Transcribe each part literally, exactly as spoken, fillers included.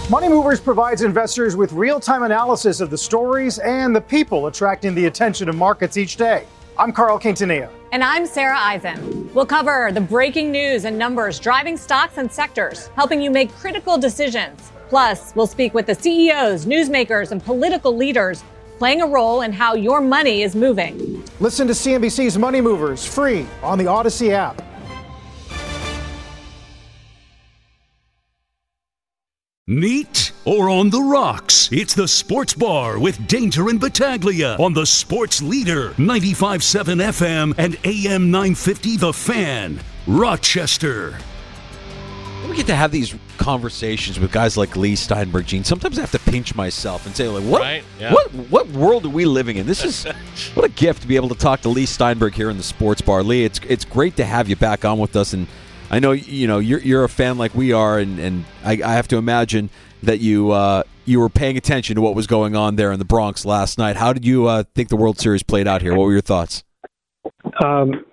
Money Movers provides investors with real-time analysis of the stories and the people attracting the attention of markets each day. I'm Carl Quintanilla. And I'm Sarah Eisen. We'll cover the breaking news and numbers driving stocks and sectors, helping you make critical decisions. Plus, we'll speak with the C E Os, newsmakers, and political leaders playing a role in how your money is moving. Listen to C N B C's Money Movers free on the Odyssey app. Neat or on the rocks? It's the Sports Bar with Danger and Battaglia on the Sports Leader, ninety-five point seven F M and A M nine fifty The Fan, Rochester. We get to have these conversations with guys like Lee Steinberg, Gene. Sometimes I have to pinch myself and say, like, what, right? Yeah. what, what world are we living in? This is what a gift to be able to talk to Lee Steinberg here in the Sports Bar. Lee, it's it's great to have you back on with us, and I know you know you're you're a fan like we are, and, and I, I have to imagine that you uh, you were paying attention to what was going on there in the Bronx last night. How did you uh, think the World Series played out here? What were your thoughts? Um,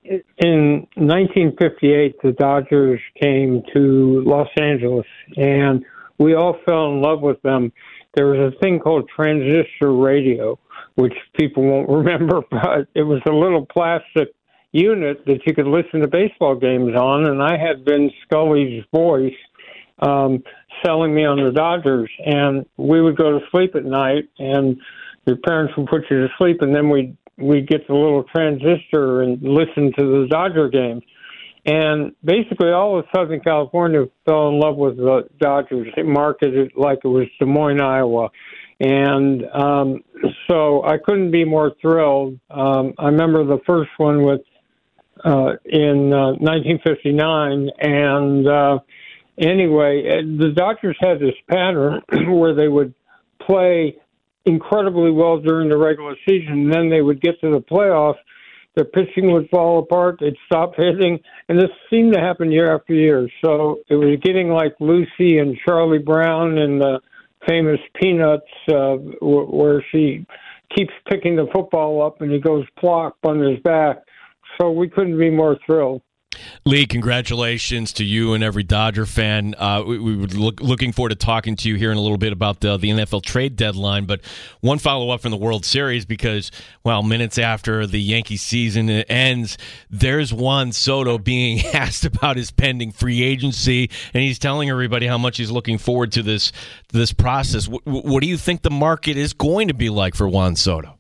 in nineteen fifty-eight, the Dodgers came to Los Angeles, and we all fell in love with them. There was a thing called transistor radio, which people won't remember, but it was a little plastic unit that you could listen to baseball games on, and I had Vin Scully's voice um, selling me on the Dodgers, and we would go to sleep at night, and your parents would put you to sleep, and then we'd, we'd get the little transistor and listen to the Dodger games. And basically all of Southern California fell in love with the Dodgers. They marketed it like it was Des Moines, Iowa. And um, so I couldn't be more thrilled. Um, I remember the first one with Uh, in uh, nineteen fifty-nine, and uh, anyway, the Dodgers had this pattern where they would play incredibly well during the regular season, and then they would get to the playoffs, their pitching would fall apart, they'd stop hitting, and this seemed to happen year after year. So it was getting like Lucy and Charlie Brown in the famous Peanuts, uh, w- where she keeps picking the football up and he goes plop on his back. So we couldn't be more thrilled. Lee, congratulations to you and every Dodger fan. Uh, we, we were look, looking forward to talking to you here in a little bit about the, the N F L trade deadline, but one follow-up from the World Series because, well, minutes after the Yankee season ends, there's Juan Soto being asked about his pending free agency, and he's telling everybody how much he's looking forward to this, to this process. W- what do you think the market is going to be like for Juan Soto?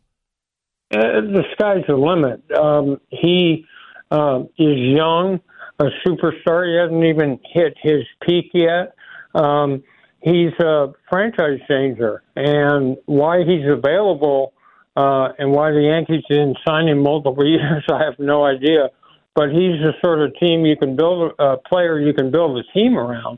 Uh, the sky's the limit. Um, he uh, is young, a superstar. He hasn't even hit his peak yet. Um, he's a franchise changer, and why he's available uh, and why the Yankees didn't sign him multiple years, I have no idea. But he's the sort of team you can build a player you can build a team around.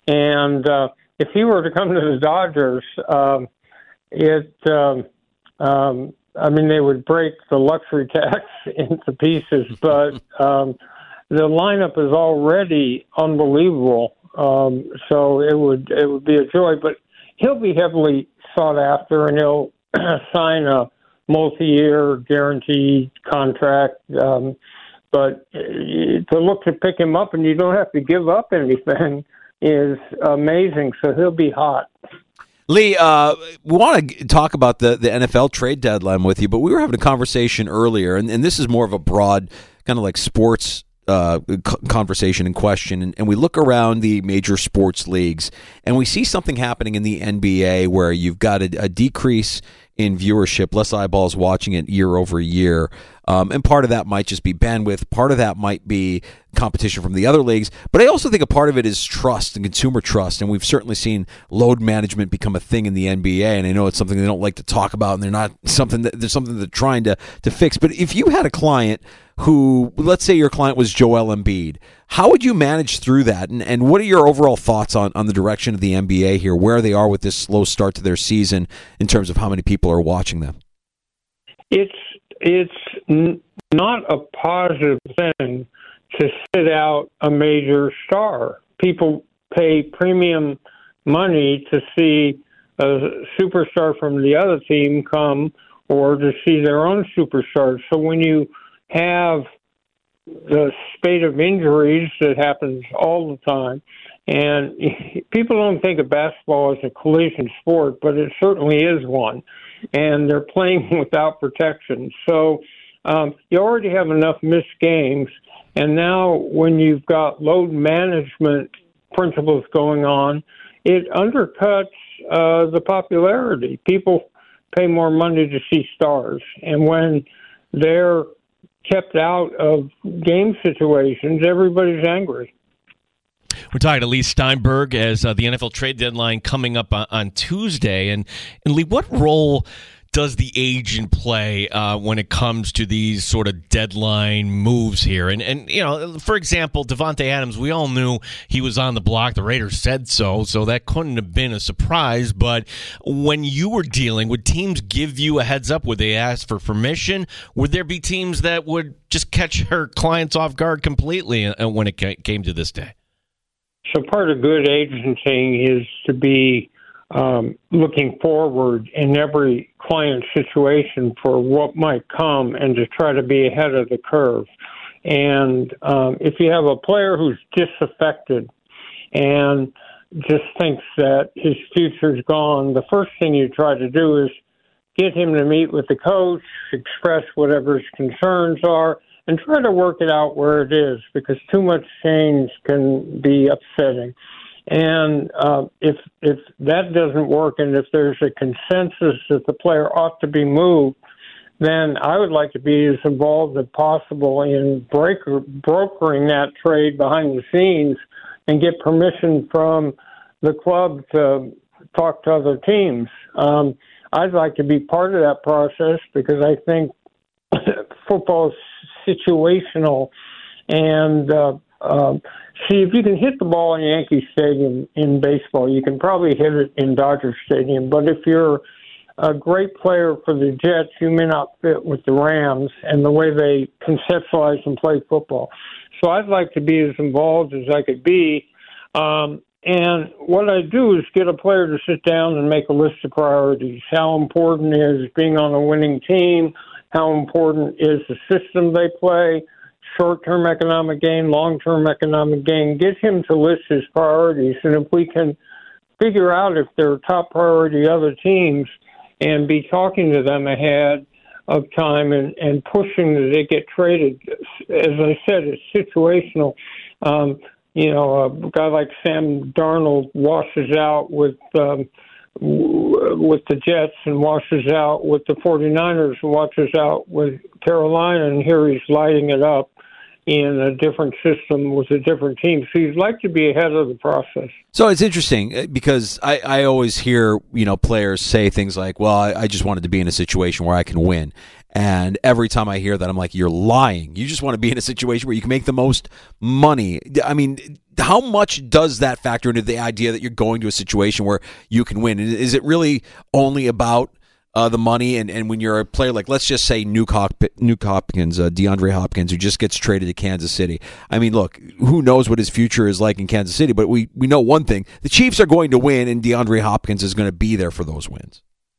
And uh, if he were to come to the Dodgers, um, it. Um, um, I mean, they would break the luxury tax into pieces, but um, the lineup is already unbelievable. Um, so it would it would be a joy. But he'll be heavily sought after, and he'll sign a multi-year guaranteed contract. Um, but to look to pick him up, and you don't have to give up anything, is amazing. So he'll be hot. Lee, uh, we want to talk about the, the N F L trade deadline with you, but we were having a conversation earlier, and, and this is more of a broad kind of like sports uh, conversation and question, and, and we look around the major sports leagues, and we see something happening in the N B A where you've got a, a decrease in viewership, less eyeballs watching it year over year. Um, and part of that might just be bandwidth. Part of that might be competition from the other leagues. But I also think a part of it is trust and consumer trust. And we've certainly seen load management become a thing in the N B A. And I know it's something they don't like to talk about, and they're not something that there's something they're trying to, to fix. But if you had a client who, let's say your client was Joel Embiid, how would you manage through that? And, and what are your overall thoughts on, on the direction of the N B A here, where they are with this slow start to their season in terms of how many people are watching them? It's it's n- not a positive thing to sit out a major star. People pay premium money to see a superstar from the other team come or to see their own superstars. So when you have the spate of injuries that happens all the time, And people don't think of basketball as a collision sport, but it certainly is one. And they're playing without protection. So um, you already have enough missed games. And now when you've got load management principles going on, it undercuts uh, the popularity. People pay more money to see stars. And when they're kept out of game situations, everybody's angry. We're talking to Lee Steinberg as uh, the N F L trade deadline coming up on, on Tuesday. And, and Lee, what role does the agent play uh, when it comes to these sort of deadline moves here? And, and you know, for example, Davante Adams, we all knew he was on the block. The Raiders said so, so that couldn't have been a surprise. But when you were dealing, would teams give you a heads up? Would they ask for permission? Would there be teams that would just catch their clients off guard completely when it came to this day? So part of good agenting is to be um, looking forward in every client situation for what might come and to try to be ahead of the curve. And um, if you have a player who's disaffected and just thinks that his future's gone, the first thing you try to do is get him to meet with the coach, express whatever his concerns are, and try to work it out where it is, because too much change can be upsetting. And uh, if if that doesn't work, and if there's a consensus that the player ought to be moved, then I would like to be as involved as possible in breaker, brokering that trade behind the scenes and get permission from the club to talk to other teams. Um, I'd like to be part of that process because I think football is situational. And uh, uh, see, if you can hit the ball in Yankee Stadium in baseball, you can probably hit it in Dodger Stadium. But if you're a great player for the Jets, you may not fit with the Rams and the way they conceptualize and play football. So I'd like to be as involved as I could be. Um, and what I do is get a player to sit down and make a list of priorities. How important is being on a winning team? How important is the system they play? Short-term economic gain, long-term economic gain. Get him to list his priorities. And if we can figure out if they're top priority other teams and be talking to them ahead of time and, and pushing that they get traded, as I said, it's situational. Um, you know, a guy like Sam Darnold washes out with um, with the Jets and washes out with the 49ers and washes out with Carolina, and here he's lighting it up in a different system with a different team. So you'd like to be ahead of the process. So it's interesting because I, I always hear, you know, players say things like, well, I, I just wanted to be in a situation where I can win. And every time I hear that, I'm like, you're lying. You just want to be in a situation where you can make the most money. I mean, how much does that factor into the idea that you're going to a situation where you can win? Is it really only about uh, the money? And, and when you're a player like, let's just say Nuke, Hop- Nuke Hopkins, uh, DeAndre Hopkins, who just gets traded to Kansas City. I mean, look, who knows what his future is like in Kansas City, but we, we know one thing. The Chiefs are going to win, and DeAndre Hopkins is going to be there for those wins.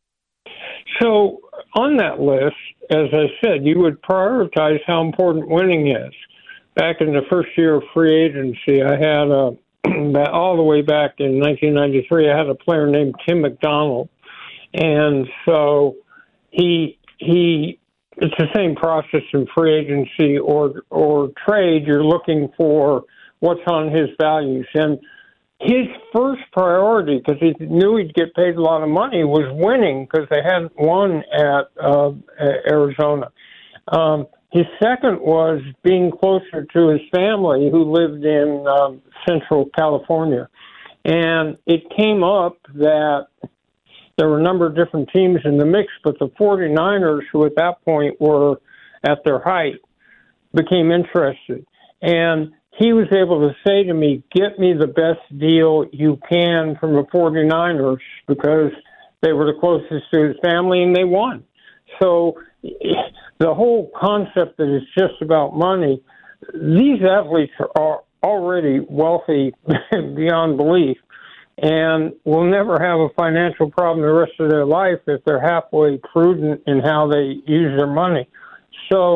So on that list, as I said, you would prioritize how important winning is. Back in the first year of free agency, I had a, all the way back in nineteen ninety-three, I had a player named Tim McDonald. And so he, he, it's the same process in free agency or, or trade. You're looking for what's on his values. And his first priority, because he knew he'd get paid a lot of money, was winning because they hadn't won at uh, Arizona. Um, his second was being closer to his family who lived in um, Central California. And it came up that there were a number of different teams in the mix, but the 49ers, who at that point were at their height, became interested. And he was able to say to me, get me the best deal you can from the 49ers, because they were the closest to his family and they won. So the whole concept that it's just about money, these athletes are already wealthy beyond belief and will never have a financial problem the rest of their life if they're halfway prudent in how they use their money. So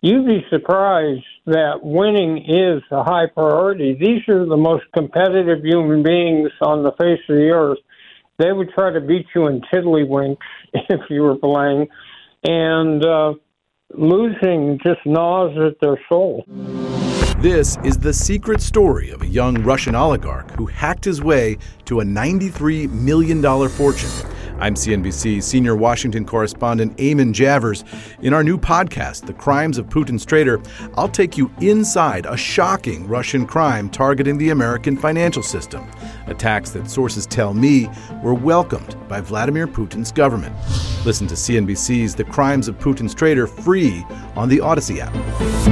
you'd be surprised that winning is a high priority. These are the most competitive human beings on the face of the earth. They would try to beat you in tiddlywinks if you were playing, and uh, losing just gnaws at their soul. This is the secret story of a young Russian oligarch who hacked his way to a ninety-three million dollars fortune. I'm C N B C senior Washington correspondent Eamon Javers. In our new podcast, The Crimes of Putin's Traitor, I'll take you inside a shocking Russian crime targeting the American financial system. Attacks that sources tell me were welcomed by Vladimir Putin's government. Listen to C N B C's The Crimes of Putin's Traitor free on the Odyssey app.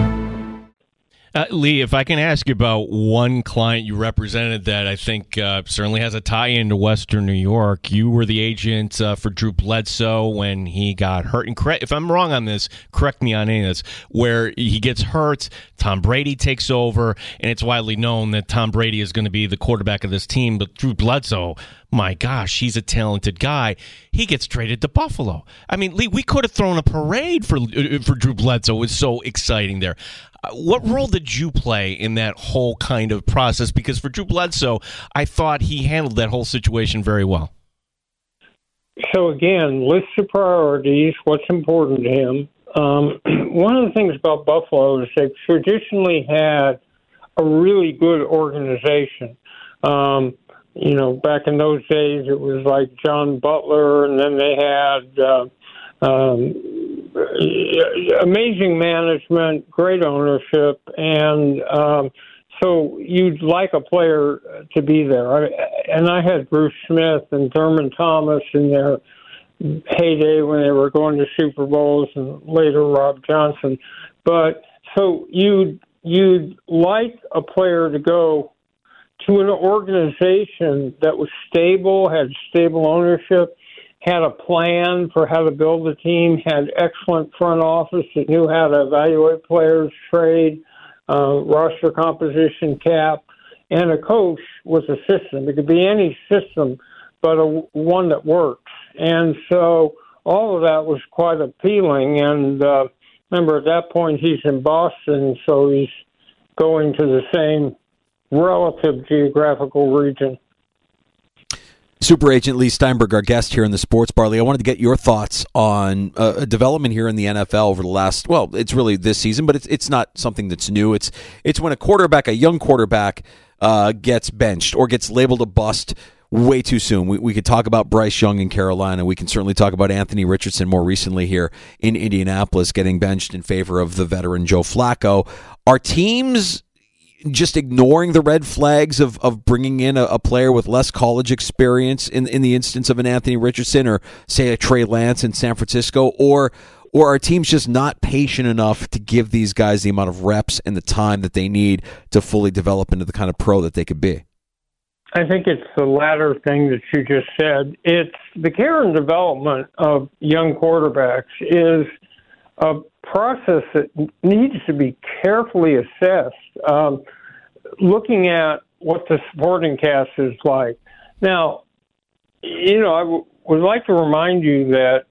Uh, Lee, if I can ask you about one client you represented that I think uh, certainly has a tie-in to Western New York. You were the agent uh, for Drew Bledsoe when he got hurt. And correct, if I'm wrong on this, correct me on any of this, where he gets hurt, Tom Brady takes over, and it's widely known that Tom Brady is going to be the quarterback of this team. But Drew Bledsoe, my gosh, he's a talented guy. He gets traded to Buffalo. I mean, Lee, we could have thrown a parade for, for Drew Bledsoe. It was so exciting there. What role did you play in that whole kind of process? Because for Drew Bledsoe, I thought he handled that whole situation very well. So again, list of priorities, what's important to him. Um, one of the things about Buffalo is they've traditionally had a really good organization. Um, you know, back in those days, it was like John Butler, and then they had uh, um, amazing management, great ownership, and um, so you'd like a player to be there. I, and I had Bruce Smith and Thurman Thomas in their heyday when they were going to Super Bowls, and later Rob Johnson. But so you'd, you'd like a player to go to an organization that was stable, had stable ownership, had a plan for how to build a team, had excellent front office that knew how to evaluate players, trade, uh, roster composition, cap, and a coach with a system. It could be any system, but a, one that works. And so all of that was quite appealing. And uh, remember, at that point, he's in Boston, so he's going to the same relative geographical region. Super Agent Lee Steinberg, our guest here in the Sports Bar. Lee, I wanted to get your thoughts on uh, a development here in the N F L over the last, well, it's really this season, but it's it's not something that's new. It's it's when a quarterback, a young quarterback, uh, gets benched or gets labeled a bust way too soon. We we could talk about Bryce Young in Carolina. We can certainly talk about Anthony Richardson more recently here in Indianapolis getting benched in favor of the veteran Joe Flacco. Are teams just ignoring the red flags of, of bringing in a, a player with less college experience in in the instance of an Anthony Richardson or, say, a Trey Lance in San Francisco? Or or are teams just not patient enough to give these guys the amount of reps and the time that they need to fully develop into the kind of pro that they could be? I think it's the latter thing that you just said. It's the care and development of young quarterbacks is a process that needs to be carefully assessed, um, looking at what the supporting cast is like. Now, you know, I w- would like to remind you that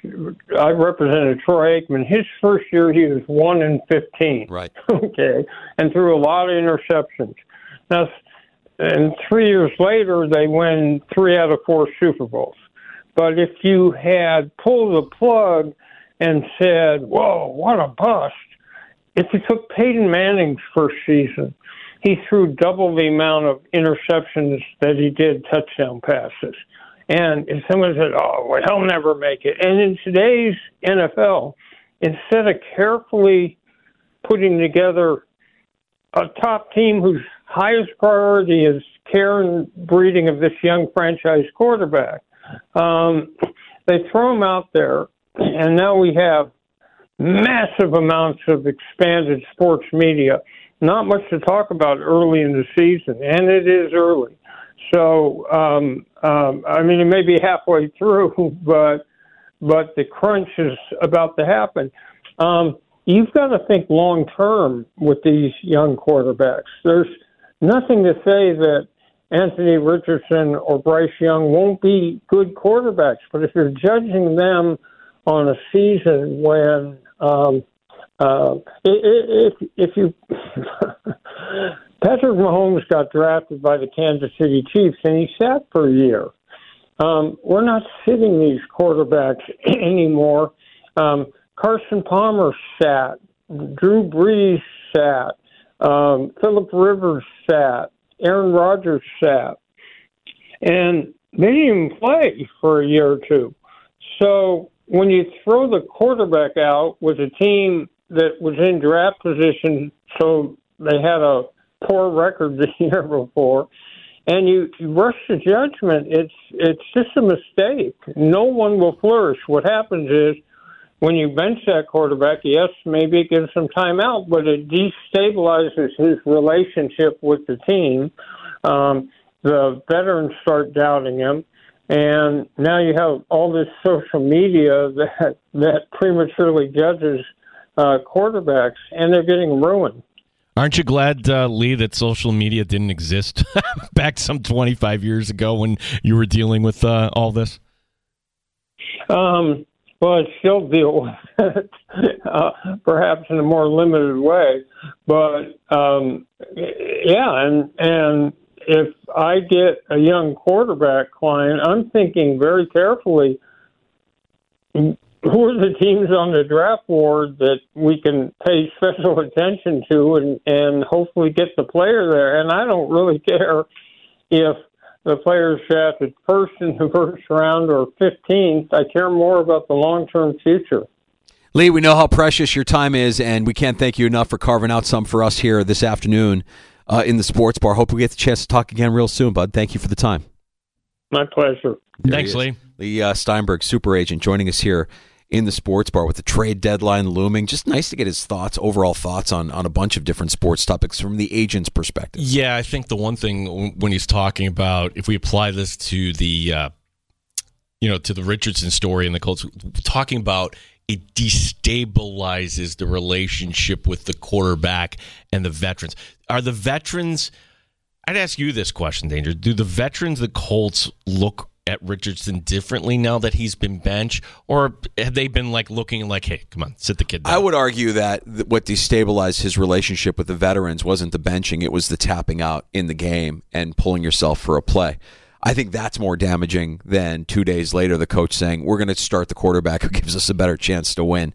I represented Troy Aikman. His first year, he was one in fifteen. Right. Okay, and threw a lot of interceptions. Now, and three years later, they win three out of four Super Bowls. But if you had pulled the plug and said, whoa, what a bust. If you took Peyton Manning's first season, he threw double the amount of interceptions that he did touchdown passes. And if someone said, oh, well, he'll never make it. And in today's N F L, instead of carefully putting together a top team whose highest priority is care and breeding of this young franchise quarterback, um, they throw him out there. And now we have massive amounts of expanded sports media. Not much to talk about early in the season, and it is early. So, um, um, I mean, it may be halfway through, but but the crunch is about to happen. Um, you've got to think long term with these young quarterbacks. There's nothing to say that Anthony Richardson or Bryce Young won't be good quarterbacks, but if you're judging them on a season when um, Uh, if if you Patrick Mahomes got drafted by the Kansas City Chiefs and he sat for a year. Um, we're not sitting these quarterbacks anymore. Um, Carson Palmer sat. Drew Brees sat. Um, Phillip Rivers sat. Aaron Rodgers sat. And they didn't even play for a year or two. So when you throw the quarterback out with a team that was in draft position, so they had a poor record the year before, and you, you rush to judgment, it's it's just a mistake. No one will flourish. What happens is when you bench that quarterback, yes, maybe it gives some time out, but it destabilizes his relationship with the team. Um, the veterans start doubting him. And now you have all this social media that that prematurely judges uh, quarterbacks, and they're getting ruined. Aren't you glad, uh, Lee, that social media didn't exist back some twenty-five years ago when you were dealing with uh, all this? Um, well, I still deal with it, uh, perhaps in a more limited way. But, um, yeah, and and if I get a young quarterback client, I'm thinking very carefully, who are the teams on the draft board that we can pay special attention to and, and hopefully get the player there? And I don't really care if the player's drafted first in the first round or fifteenth. I care more about the long-term future. Lee, we know how precious your time is, and we can't thank you enough for carving out some for us here this afternoon uh, in the Sports Bar. Hope we get the chance to talk again real soon, bud. Thank you for the time. My pleasure. There Thanks, Lee. Lee uh, Steinberg, super agent, joining us here in the Sports Bar with the trade deadline looming. Just nice to get his thoughts, overall thoughts on, on a bunch of different sports topics from the agent's perspective. Yeah, I think the one thing when he's talking about, if we apply this to the, uh, you know, to the Richardson story and the Colts, talking about it destabilizes the relationship with the quarterback and the veterans. Are the veterans, I'd ask you this question, Danger, do the veterans, the Colts, look at Richardson differently now that he's been benched, or have they been like looking like, hey, come on, sit the kid down? I would argue that th- what destabilized his relationship with the veterans wasn't the benching, it was the tapping out in the game and pulling yourself for a play. I think that's more damaging than two days later the coach saying, we're going to start the quarterback who gives us a better chance to win.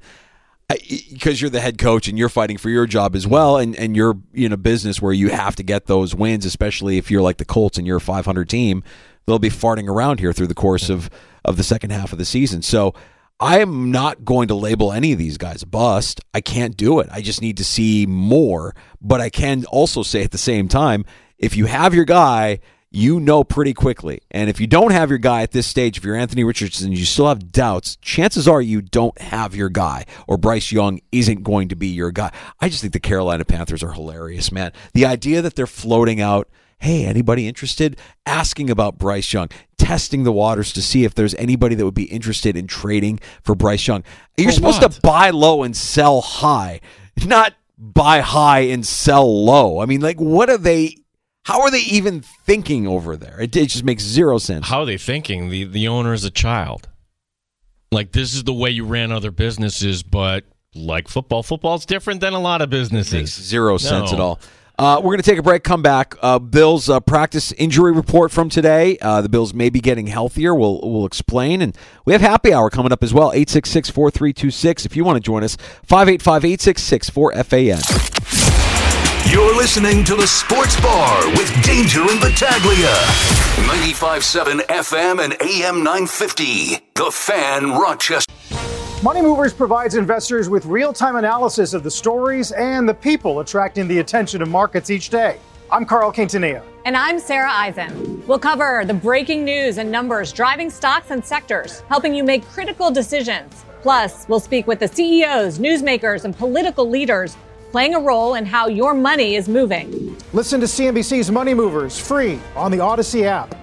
Because you're the head coach and you're fighting for your job as well, and, and you're in a business where you have to get those wins, especially if you're like the Colts and you're a five hundred team. They'll be farting around here through the course of, of the second half of the season. So I am not going to label any of these guys a bust. I can't do it. I just need to see more. But I can also say at the same time, if you have your guy, you know pretty quickly. And if you don't have your guy at this stage, if you're Anthony Richardson, you still have doubts, chances are you don't have your guy, or Bryce Young isn't going to be your guy. I just think the Carolina Panthers are hilarious, man. The idea that they're floating out, hey, anybody interested? Asking about Bryce Young, testing the waters to see if there's anybody that would be interested in trading for Bryce Young. You're For supposed what? to buy low and sell high, not buy high and sell low. I mean, like, what are they... How are they even thinking over there? It, it just makes zero sense. How are they thinking? The the owner is a child. Like, this is the way you ran other businesses, but like football, football's different than a lot of businesses. Makes zero sense No. at all. Uh, we're going to take a break, come back. Uh, Bills uh, practice injury report from today. Uh, the Bills may be getting healthier. We'll we'll explain. And we have happy hour coming up as well, eight six six, four three two six. If you want to join us, five eight five, eight six six, four F A N. You're listening to the Sports Bar with Danger and Battaglia. ninety-five point seven F M and A M nine fifty. The Fan, Rochester. Money Movers provides investors with real-time analysis of the stories and the people attracting the attention of markets each day. I'm Carl Quintanilla. And I'm Sarah Eisen. We'll cover the breaking news and numbers driving stocks and sectors, helping you make critical decisions. Plus, we'll speak with the C E Os, newsmakers, and political leaders playing a role in how your money is moving. Listen to C N B C's Money Movers free on the Odyssey app.